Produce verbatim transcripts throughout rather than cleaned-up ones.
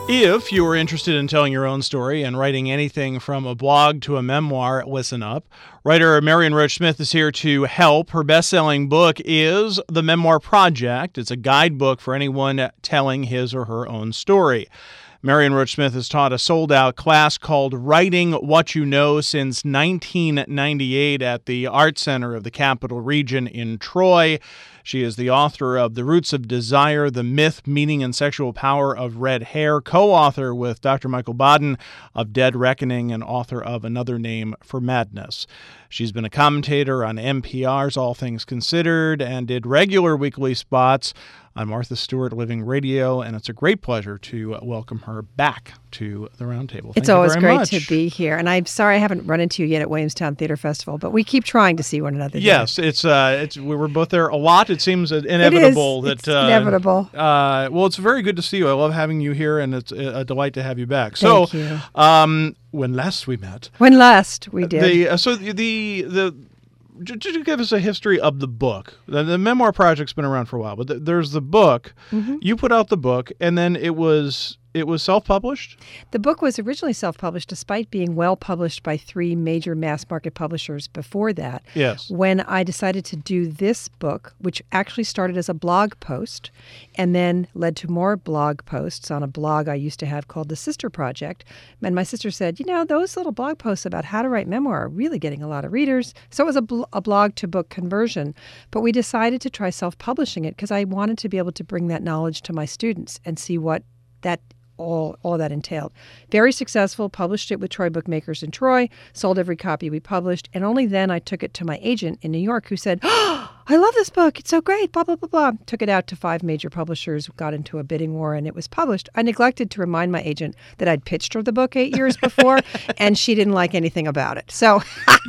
If you are interested in telling your own story and writing anything from a blog to a memoir, listen up. Writer Marion Roach Smith is here to help. Her best-selling book is The Memoir Project. It's a guidebook for anyone telling his or her own story. Marion Roach Smith has taught a sold-out class called Writing What You Know since nineteen ninety-eight at the Art Center of the Capital Region in Troy. She is the author of The Roots of Desire, The Myth, Meaning, and Sexual Power of Red Hair, co-author with Doctor Michael Baden of Dead Reckoning, and author of Another Name for Madness. She's been a commentator on N P R's All Things Considered and did regular weekly spots on Martha Stewart Living Radio, and it's a great pleasure to welcome her back to the Roundtable. It's always great much. to be here, and I'm sorry I haven't run into you yet at Williamstown Theater Festival, but we keep trying to see one another. Yes, there. it's uh, it's we were both there a lot. It seems inevitable it is. that it's uh, inevitable. Uh, well, it's very good to see you. I love having you here, and it's a delight to have you back. Thank so, you. Um, when last we met, when last we did, the, uh, so the the the. Just give us a history of the book. The, the Memoir Project's been around for a while, but th- there's the book. Mm-hmm. You put out the book, and then it was it was self-published? The book was originally self-published, despite being well-published by three major mass-market publishers before that. Yes. When I decided to do this book, which actually started as a blog post and then led to more blog posts on a blog I used to have called The Sister Project. And my sister said, you know, those little blog posts about how to write memoir are really getting a lot of readers. So it was a, bl- a blog-to-book conversion. But we decided to try self-publishing it because I wanted to be able to bring that knowledge to my students and see what that all all that entailed. Very successful, published it with Troy Bookmakers in Troy, sold every copy we published, and only then I took it to my agent in New York who said, oh, I love this book. It's so great, blah, blah, blah, blah. Took it out to five major publishers, got into a bidding war, and it was published. I neglected to remind my agent that I'd pitched her the book eight years before, and she didn't like anything about it. So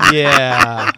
yeah.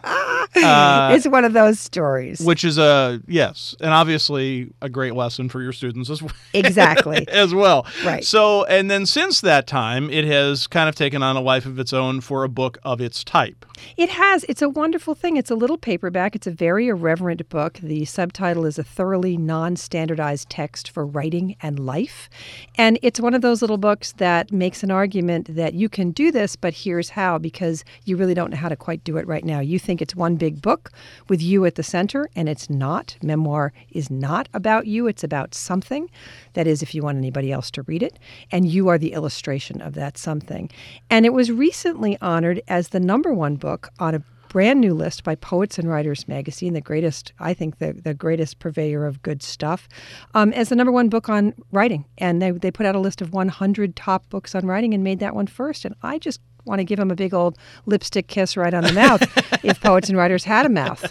Uh, it's one of those stories. Which is a, yes, and obviously a great lesson for your students as well. Exactly. as well. Right. So, and then since that time, it has kind of taken on a life of its own for a book of its type. It has. It's a wonderful thing. It's a little paperback. It's a very irreverent book. The subtitle is A Thoroughly Non-Standardized Text for Writing and Life. And it's one of those little books that makes an argument that you can do this, but here's how, because you really don't know how to quite do it right now. You think it's one big book with you at the center, and it's not. Memoir is not about you. It's about something. That is, if you want anybody else to read it. And you are the illustration of that something. And it was recently honored as the number one book on a brand new list by Poets and Writers magazine, the greatest, I think, the, the greatest purveyor of good stuff, um, as the number one book on writing. And they, they put out a list of one hundred top books on writing and made that one first. And I just want to give them a big old lipstick kiss right on the mouth if Poets and Writers had a mouth.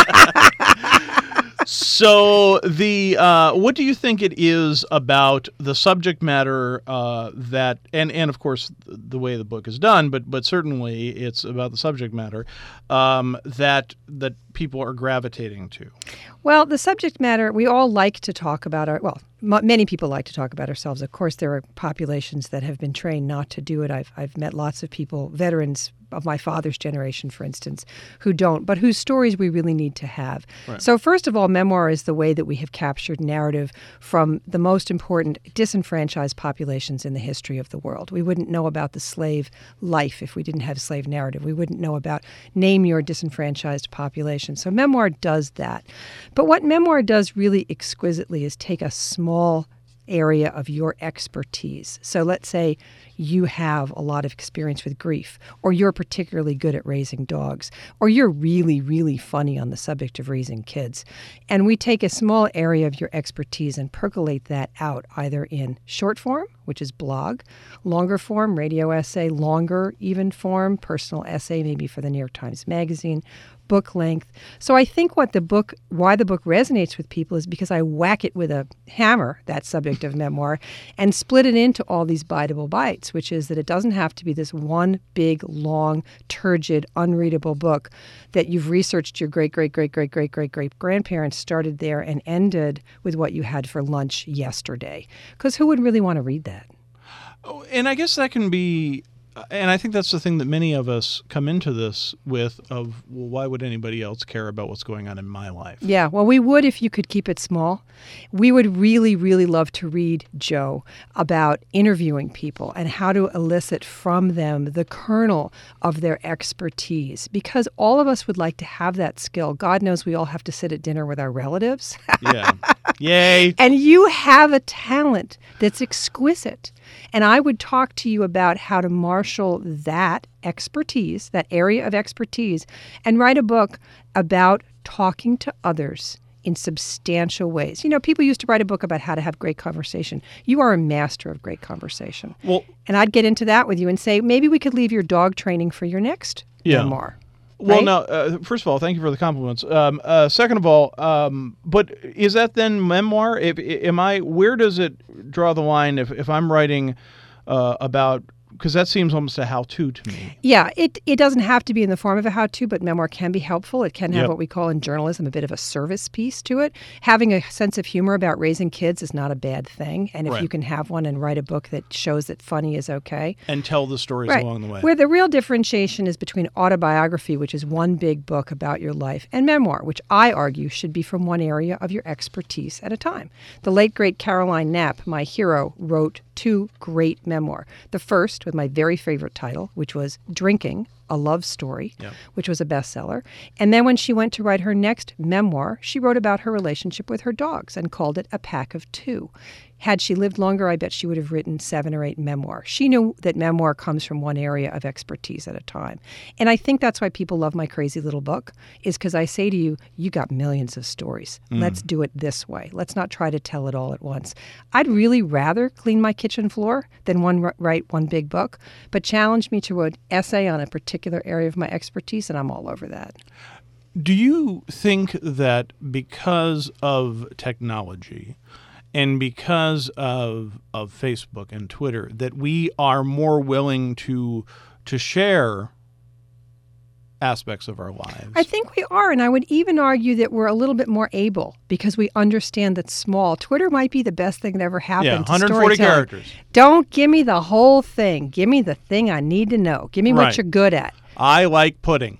So the uh, what do you think it is about the subject matter uh, that, and, and of course the way the book is done, but but certainly it's about the subject matter um, that that people are gravitating to? Well, the subject matter, we all like to talk about our, well, m- many people like to talk about ourselves. Of course, there are populations that have been trained not to do it. I've I've met lots of people, veterans of my father's generation, for instance, who don't, but whose stories we really need to have. Right. So first of all, memoir is the way that we have captured narrative from the most important disenfranchised populations in the history of the world. We wouldn't know about the slave life if we didn't have slave narrative. We wouldn't know about name your disenfranchised population. So memoir does that. But what memoir does really exquisitely is take a small area of your expertise. So let's say you have a lot of experience with grief, or you're particularly good at raising dogs, or you're really, really funny on the subject of raising kids. And we take a small area of your expertise and percolate that out either in short form, which is blog, longer form, radio essay, longer even form, personal essay, maybe for the New York Times Magazine, book length. So I think what the book, why the book resonates with people is because I whack it with a hammer, that subject of memoir, and split it into all these biteable bites, which is that it doesn't have to be this one big, long, turgid, unreadable book that you've researched your great, great, great, great, great, great, great grandparents started there and ended with what you had for lunch yesterday. Because who would really want to read that? Oh, and I guess that can be and I think that's the thing that many of us come into this with of, well, why would anybody else care about what's going on in my life? Yeah, well, we would if you could keep it small. We would really, really love to read, Joe, about interviewing people and how to elicit from them the kernel of their expertise, because all of us would like to have that skill. God knows we all have to sit at dinner with our relatives. Yeah. Yay. And you have a talent that's exquisite. And I would talk to you about how to marshal that expertise, that area of expertise, and write a book about talking to others in substantial ways. You know, people used to write a book about how to have great conversation. You are a master of great conversation. Well, and I'd get into that with you and say, maybe we could leave your dog training for your next yeah. memoir. Well, right? now, uh, first of all, thank you for the compliments. Um, uh, second of all, um, but is that then memoir? If, am I? Where does it draw the line if, if I'm writing uh, about? Because that seems almost a how-to to me. Yeah, it, it doesn't have to be in the form of a how-to, but memoir can be helpful. It can have Yep. what we call in journalism a bit of a service piece to it. Having a sense of humor about raising kids is not a bad thing. And if Right. you can have one and write a book that shows that funny is okay. And tell the stories Right. along the way. Where the real differentiation is between autobiography, which is one big book about your life, and memoir, which I argue should be from one area of your expertise at a time. The late, great Caroline Knapp, my hero, wrote two great memoirs. The first, with my very favorite title, which was Drinking, a Love Story, Yep. which was a bestseller. And then when she went to write her next memoir, she wrote about her relationship with her dogs and called it A Pack of Two. Had she lived longer, I bet she would have written seven or eight memoirs. She knew that memoir comes from one area of expertise at a time. And I think that's why people love my crazy little book, is because I say to you, you got millions of stories. Mm. Let's do it this way. Let's not try to tell it all at once. I'd really rather clean my kitchen floor than one write one big book, but challenge me to an essay on a particular area of my expertise, and I'm all over that. Do you think that because of technology and because of of Facebook and Twitter, that we are more willing to to share aspects of our lives? I think we are, and I would even argue that we're a little bit more able because we understand that small. Twitter might be the best thing that ever happened Yeah, to one hundred forty storytelling. characters. Don't give me the whole thing. Give me the thing I need to know. Give me what Right. you're good at. I like pudding.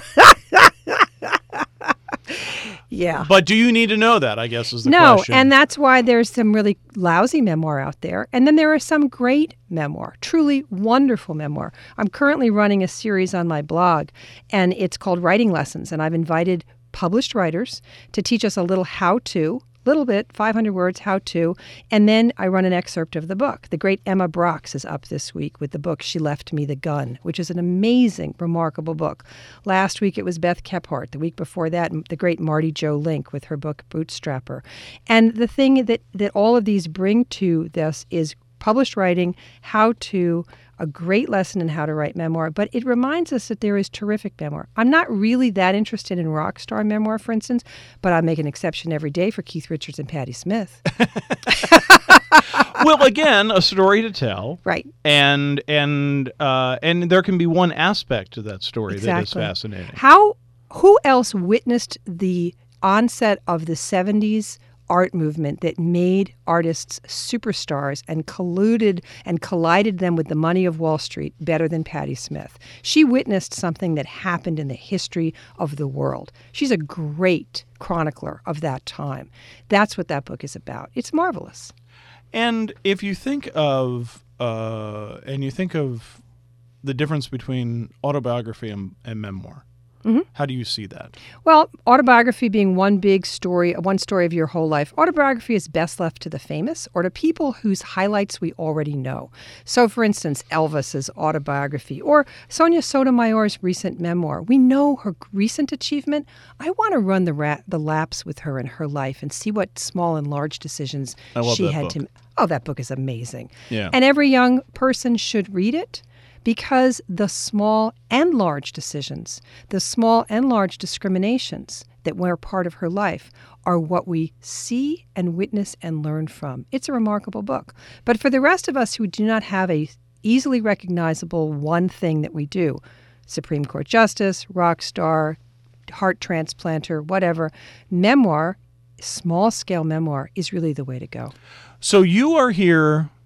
Yeah. But do you need to know that, I guess, is the No, question. and that's why there's some really lousy memoir out there. And then there are some great memoir, truly wonderful memoir. I'm currently running a series on my blog, and it's called Writing Lessons. And I've invited published writers to teach us a little how-to, little bit, five hundred words, how-to, and then I run an excerpt of the book. The great Emma Brox is up this week with the book She Left Me the Gun, which is an amazing, remarkable book. Last week it was Beth Kephart. The week before that, the great Marty Jo Link with her book Bootstrapper. And the thing that, that all of these bring to this is published writing, how-to, a great lesson in how to write memoir, but it reminds us that there is terrific memoir. I'm not really that interested in rock star memoir, for instance, but I make an exception every day for Keith Richards and Patti Smith. Well, again, a story to tell. Right. And and uh, and there can be one aspect to that story that is Exactly. fascinating. How, who else witnessed the onset of the seventies art movement that made artists superstars and colluded and collided them with the money of Wall Street better than Patti Smith? She witnessed something that happened in the history of the world. She's a great chronicler of that time. That's what that book is about. It's marvelous. And if you think of uh, and you think of the difference between autobiography and, and memoir, Mm-hmm. how do you see that? Well, autobiography being one big story, one story of your whole life. Autobiography is best left to the famous or to people whose highlights we already know. So, for instance, Elvis's autobiography or Sonia Sotomayor's recent memoir. We know her recent achievement. I want to run the ra- the laps with her in her life and see what small and large decisions I love she that had book. to. Oh, that book is amazing. Yeah. And every young person should read it. Because the small and large decisions, the small and large discriminations that were part of her life are what we see and witness and learn from. It's a remarkable book. But for the rest of us who do not have a easily recognizable one thing that we do, Supreme Court Justice, rock star, heart transplanter, whatever, memoir, small-scale memoir is really the way to go. So you are here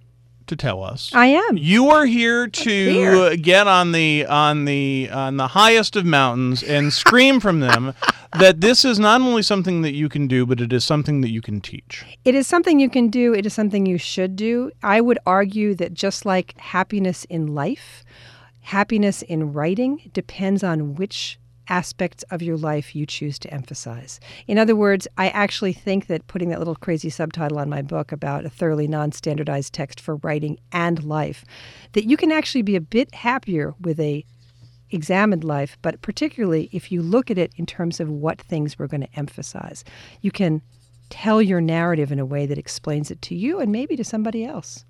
to tell us. I am. You are here to Here. get on the on the on the highest of mountains and scream from them that this is not only something that you can do, but it is something that you can teach. It is something you can do. It is something you should do. I would argue that just like happiness in life, happiness in writing depends on which aspects of your life you choose to emphasize. In other words, I actually think that putting that little crazy subtitle on my book about a thoroughly non-standardized text for writing and life, that you can actually be a bit happier with a examined life, but particularly if you look at it in terms of what things we're going to emphasize. You can tell your narrative in a way that explains it to you and maybe to somebody else.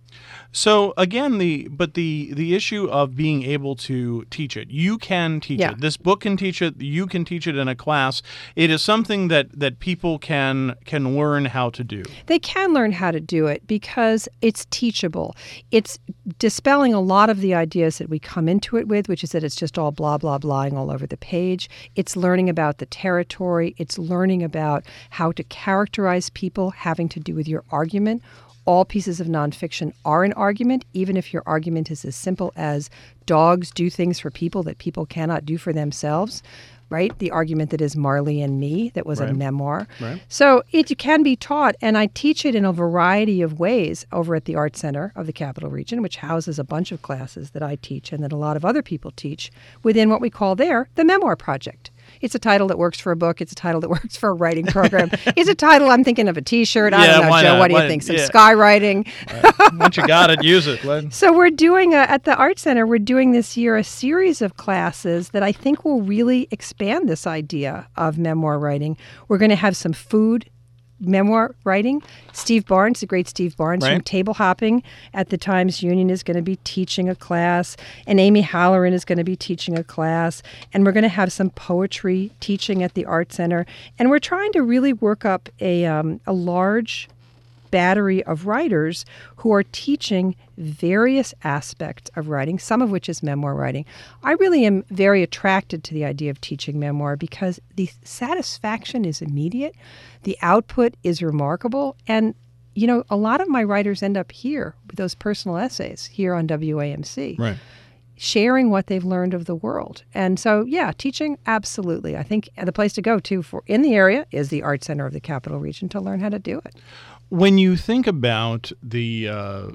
So again, the but the the issue of being able to teach it, you can teach Yeah. it. This book can teach it. You can teach it in a class. It is something that that people can can learn how to do. They can learn how to do it because it's teachable. It's dispelling a lot of the ideas that we come into it with, which is that it's just all blah, blah, blahing all over the page. It's learning about the territory. It's learning about how to characterize people having to do with your argument. All pieces of nonfiction are an argument, even if your argument is as simple as dogs do things for people that people cannot do for themselves, right? The argument that is Marley and Me, that was Right. a memoir. Right. So it can be taught, and I teach it in a variety of ways over at the Art Center of the Capital Region, which houses a bunch of classes that I teach and that a lot of other people teach within what we call there the Memoir Project. It's a title that works for a book. It's a title that works for a writing program. It's a title I'm thinking of a T-shirt. I Yeah, don't know, why Joe. not? What do you Why- think? Some yeah. skywriting. Once you got it, use it. Let- So we're doing, a, at the Art Center, we're doing this year a series of classes that I think will really expand this idea of memoir writing. We're going to have some food memoir writing. Steve Barnes, the great Steve Barnes from Right. Table Hopping at the Times Union, is going to be teaching a class, and Amy Halloran is going to be teaching a class, and we're going to have some poetry teaching at the Art Center, and we're trying to really work up a um, a large battery of writers who are teaching various aspects of writing, some of which is memoir writing. I really am very attracted to the idea of teaching memoir because the satisfaction is immediate, the output is remarkable, and you know, a lot of my writers end up here with those personal essays here on W A M C. Right. Sharing what they've learned of the world. And so, yeah, teaching, absolutely. I think the place to go to for in the area is the Art Center of the Capital Region to learn how to do it. When you think about the uh,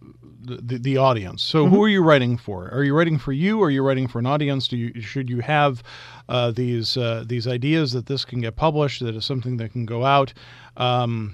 the, the audience, so who are you writing for? Are you writing for you? Or are you writing for an audience? Do you should you have uh, these uh, these ideas that this can get published? That is something that can go out. Um,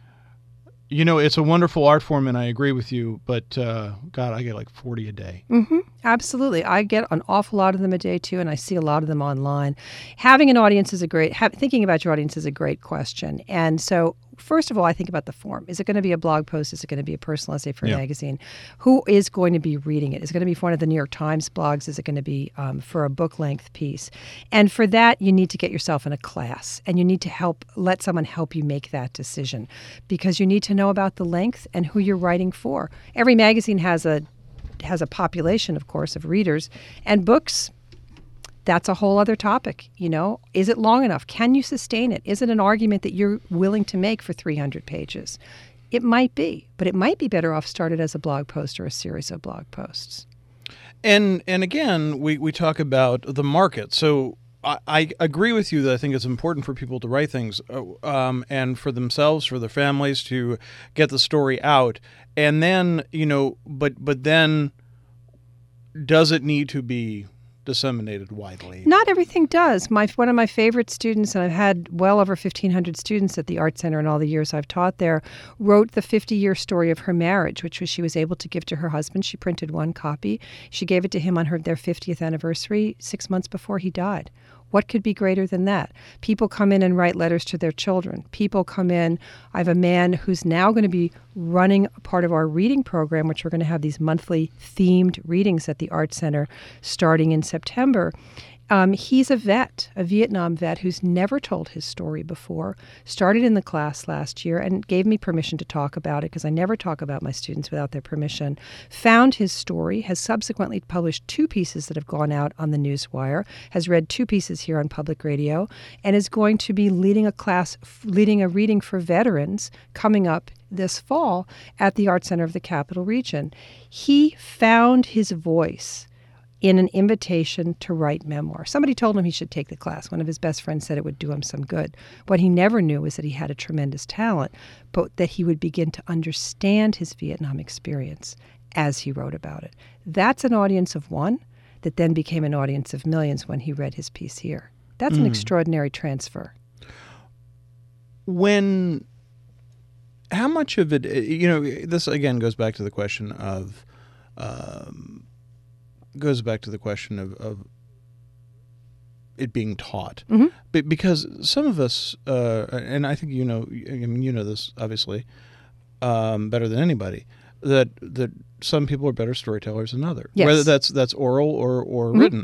you know, it's a wonderful art form, and I agree with you. But uh, God, I get like forty a day. Mm-hmm. Absolutely. I get an awful lot of them a day, too, and I see a lot of them online. Having an audience is a great, ha- thinking about your audience is a great question. And so, first of all, I think about the form. Is it going to be a blog post? Is it going to be a personal essay for a Yeah. magazine? Who is going to be reading it? Is it going to be for one of the New York Times blogs? Is it going to be um, for a book-length piece? And for that, you need to get yourself in a class, and you need to help, let someone help you make that decision, because you need to know about the length and who you're writing for. Every magazine has a has a population, of course, of readers, and books, that's a whole other topic. You know, is it long enough? Can you sustain it? Is it an argument that you're willing to make for three hundred pages? It might be, but it might be better off started as a blog post or a series of blog posts. And and again, we, we talk about the market. So I, I agree with you that I think it's important for people to write things uh, um, and for themselves, for their families, to get the story out. And then, you know, but but then does it need to be disseminated widely? Not everything does. My one of my favorite students, and I've had well over fifteen hundred students at the Art Center in all the years I've taught there, wrote the fifty-year story of her marriage, which was she was able to give to her husband. She printed one copy. She gave it to him on her their fiftieth anniversary, six months before he died. What could be greater than that? People come in and write letters to their children. People come in. I have a man who's now going to be running a part of our reading program, which we're going to have these monthly themed readings at the Art Center starting in September. Um, he's a vet, a Vietnam vet who's never told his story before, started in the class last year and gave me permission to talk about it because I never talk about my students without their permission, found his story, has subsequently published two pieces that have gone out on the Newswire, has read two pieces here on public radio, and is going to be leading a class, leading a reading for veterans coming up this fall at the Art Center of the Capital Region. He found his voice in an invitation to write memoir. Somebody told him he should take the class. One of his best friends said it would do him some good. What he never knew was that he had a tremendous talent, but that he would begin to understand his Vietnam experience as he wrote about it. That's an audience of one that then became an audience of millions when he read his piece here. That's mm. an extraordinary transfer. When, how much of it, you know, this again goes back to the question of, um, goes back to the question of, of it being taught. Mm-hmm. Be- because some of us, uh, and I think you know, I mean, you know this obviously um, better than anybody, that that some people are better storytellers than others, yes. whether that's that's oral or, or mm-hmm. written.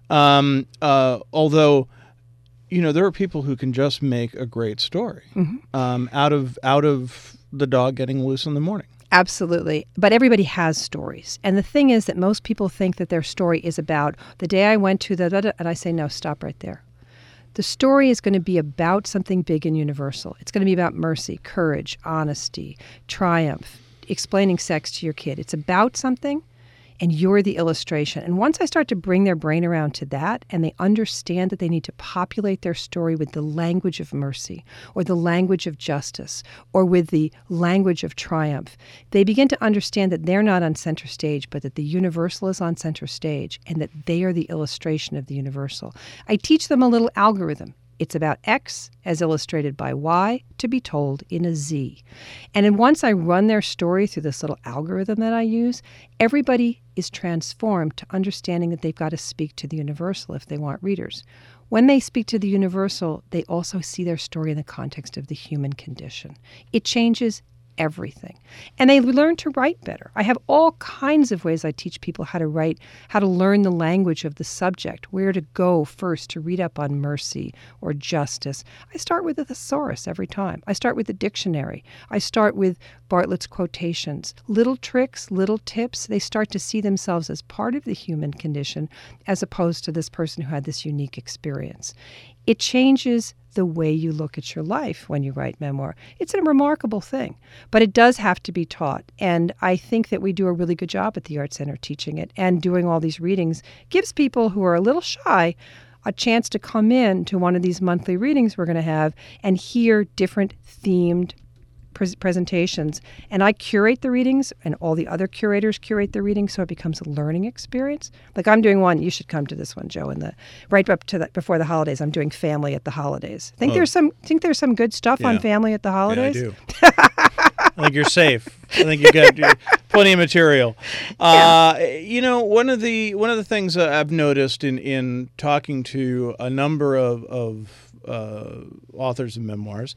Um, uh, although, you know, there are people who can just make a great story mm-hmm. um, out of out of the dog getting loose in the morning. Absolutely. But everybody has stories. And the thing is that most people think that their story is about the day I went to the, da, da, and I say, no, stop right there. The story is going to be about something big and universal. It's going to be about mercy, courage, honesty, triumph, explaining sex to your kid. It's about something, and you're the illustration. And once I start to bring their brain around to that, and they understand that they need to populate their story with the language of mercy, or the language of justice, or with the language of triumph, they begin to understand that they're not on center stage, but that the universal is on center stage, and that they are the illustration of the universal. I teach them a little algorithm. It's about X as illustrated by Y to be told in a Z. And then once I run their story through this little algorithm that I use, everybody is transformed to understanding that they've got to speak to the universal if they want readers. When they speak to the universal, they also see their story in the context of the human condition. It changes everything. And they learn to write better. I have all kinds of ways I teach people how to write, how to learn the language of the subject, where to go first to read up on mercy or justice. I start with a thesaurus every time. I start with a dictionary. I start with Bartlett's quotations. Little tricks, little tips, they start to see themselves as part of the human condition as opposed to this person who had this unique experience. It changes the way you look at your life when you write memoir. It's a remarkable thing, but it does have to be taught. And I think that we do a really good job at the Art Center teaching it, and doing all these readings gives people who are a little shy a chance to come in to one of these monthly readings we're going to have and hear different themed pre- presentations. And I curate the readings, and all the other curators curate the readings, so it becomes a learning experience. Like I'm doing one, you should come to this one, Joe, in the right up to the, before the holidays. I'm doing family at the holidays. Think oh. there's some think there's some good stuff yeah. on family at the holidays? Yeah, I do. I think you're safe. I think you got plenty of material. Uh, yeah. You know, one of the one of the things that I've noticed in, in talking to a number of of uh, authors of memoirs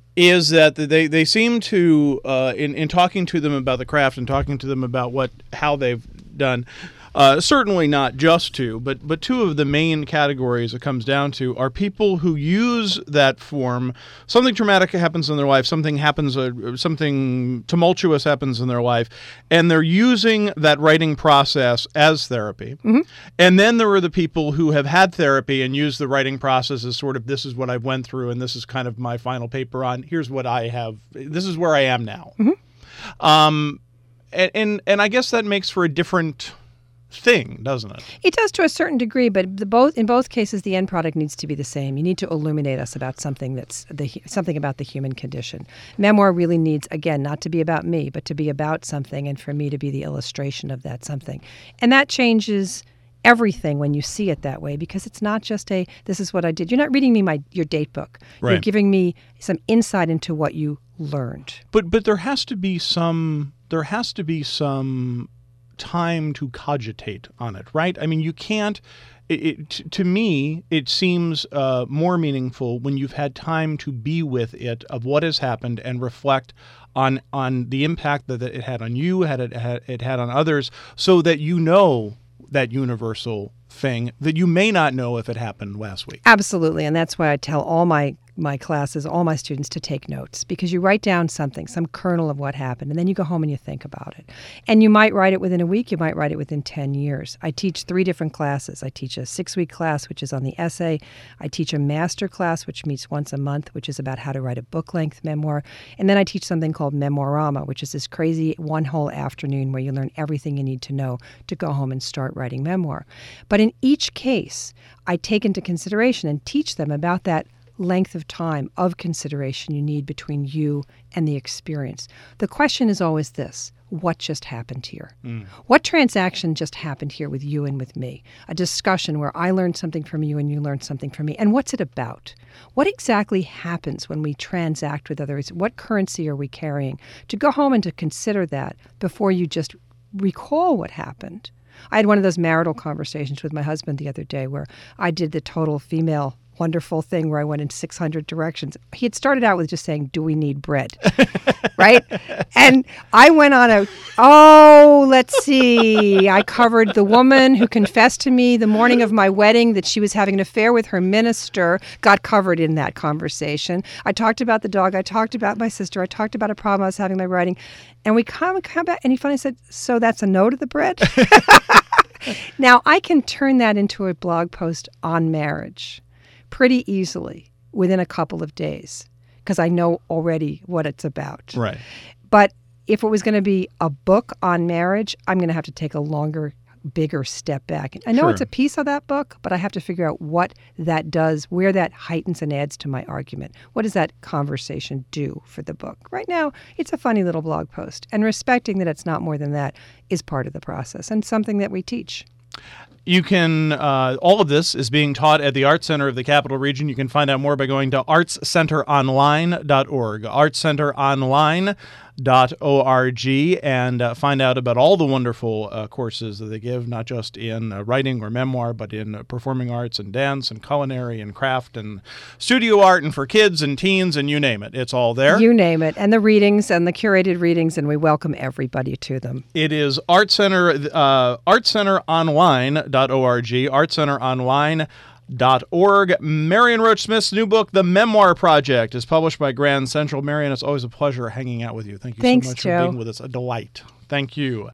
is that they, they seem to, uh, in, in talking to them about the craft and talking to them about what how they've done, uh, certainly not just two, but, but two of the main categories it comes down to are people who use that form. Something traumatic happens in their life, something happens, uh, something tumultuous happens in their life, and they're using that writing process as therapy. Mm-hmm. And then there are the people who have had therapy and use the writing process as sort of, this is what I went through, and this is kind of my final paper on, here's what I have, this is where I am now. Mm-hmm. Um, and, and, and I guess that makes for a different thing, doesn't it? It does to a certain degree, but the both in both cases, the end product needs to be the same. You need to illuminate us about something that's the something about the human condition. Memoir really needs, again, not to be about me, but to be about something, and for me to be the illustration of that something. And that changes everything when you see it that way, because it's not just a, this is what I did. You're not reading me my your date book. Right. You're giving me some insight into what you learned. But but there has to be some there has to be some time to cogitate on it, right? I mean, you can't, it, it, to me, it seems uh, more meaningful when you've had time to be with it, of what has happened, and reflect on on the impact that it had on you, had it had, it had on others, so that you know that universal thing that you may not know if it happened last week. Absolutely. And that's why I tell all my my classes, all my students to take notes, because you write down something, some kernel of what happened, and then you go home and you think about it. And you might write it within a week, you might write it within ten years. I teach three different classes. I teach a six-week class, which is on the essay. I teach a master class, which meets once a month, which is about how to write a book-length memoir. And then I teach something called Memoirama, which is this crazy one whole afternoon where you learn everything you need to know to go home and start writing memoir. But in each case, I take into consideration and teach them about that length of time of consideration you need between you and the experience. The question is always this: what just happened here? Mm. What transaction just happened here with you and with me? A discussion where I learned something from you and you learned something from me. And what's it about? What exactly happens when we transact with others? What currency are we carrying? To go home and to consider that before you just recall what happened. I had one of those marital conversations with my husband the other day where I did the total female wonderful thing where I went in six hundred directions. He had started out with just saying, do we need bread? Right? And I went on a, oh, let's see. I covered the woman who confessed to me the morning of my wedding that she was having an affair with her minister, got covered in that conversation. I talked about the dog. I talked about my sister. I talked about a problem I was having in my writing. And we come, come back, and he finally said, so that's a no to the bread? Now, I can turn that into a blog post on marriage pretty easily within a couple of days because I know already what it's about. Right. But if it was going to be a book on marriage, I'm going to have to take a longer, bigger step back. I know Sure. it's a piece of that book, but I have to figure out what that does, where that heightens and adds to my argument. What does that conversation do for the book? Right now, it's a funny little blog post, and respecting that it's not more than that is part of the process and something that we teach. You can, uh, all of this is being taught at the Arts Center of the Capital Region. You can find out more by going to arts center online dot org, arts center online dot org, and uh, find out about all the wonderful uh, courses that they give, not just in uh, writing or memoir, but in uh, performing arts and dance and culinary and craft and studio art and for kids and teens and you name it. It's all there. You name it. And the readings and the curated readings, and we welcome everybody to them. It is Art Center, uh, arts center online dot org, arts center online dot org. Marion Roach Smith's new book, The Memoir Project, is published by Grand Central. Marion, it's always a pleasure hanging out with you. Thank you Thanks, so much Joe. for being with us. A delight. Thank you.